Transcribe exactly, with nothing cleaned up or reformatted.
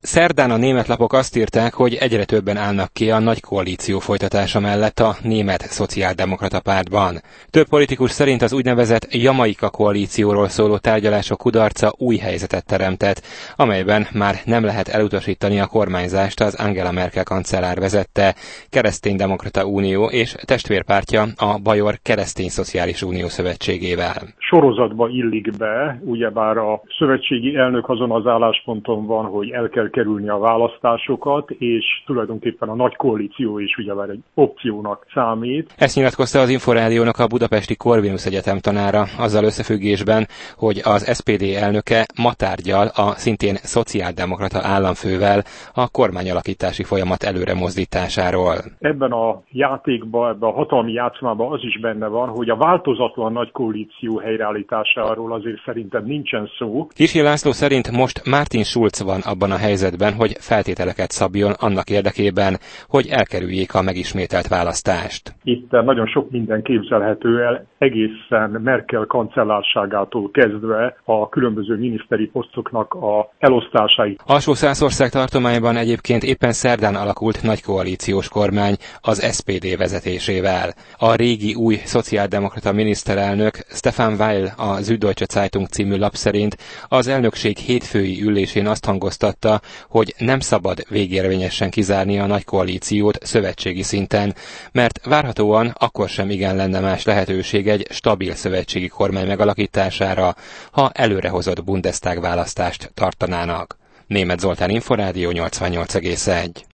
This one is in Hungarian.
Szerdán a német lapok azt írták, hogy egyre többen állnak ki a nagy koalíció folytatása mellett a német szociáldemokrata pártban. Több politikus szerint az úgynevezett Jamaika koalícióról szóló tárgyalások kudarca új helyzetet teremtett, amelyben már nem lehet elutasítani a kormányzást az Angela Merkel kancellár vezette Kereszténydemokrata Unió és testvérpártja a Bajor Keresztény Szociális Unió szövetségével. Sorozatba illik be, ugyebár a szövetségi elnök azon az állásponton van, hogy el kell kerülni a választásokat, és tulajdonképpen a nagy koalíció is ugyebár egy opciónak számít. Ezt nyilatkozta az Inforádiónak a budapesti Corvinus Egyetem tanára azzal összefüggésben, hogy az es pé dé elnöke ma tárgyal a szintén szociáldemokrata államfővel a kormányalakítási folyamat előre mozdításáról. Ebben a játékban, ebben a hatalmi játszmában az is benne van, hogy a változatlan nagy koalíció helyreállításáról azért szerintem nincsen szó. Kissy László szerint most Martin Schulz van abban a helyzetben, hogy feltételeket szabjon annak érdekében, hogy elkerüljék a megismételt választást. Itt nagyon sok minden képzelhető el, egészen Merkel kancellárságától kezdve a különböző miniszteri posztoknak a elosztásáig. Alsó-Szászország tartományban egyébként éppen szerdán alakult nagy koalíciós kormány az es pé dé vezetésével. A régi új szociáldemokrata miniszterelnök Stefan Weil a Süddeutsche Zeitung című lap szerint az elnökség hétfői ülésén azt hangoztatta, hogy nem szabad végérvényesen kizárni a nagy koalíciót szövetségi szinten, mert várhatóan akkor sem igen lenne más lehetőség egy stabil szövetségi kormány megalakítására, ha előrehozott Bundestag választást tartanának. Németh Zoltán, Inforádió nyolcvannyolc egész egy.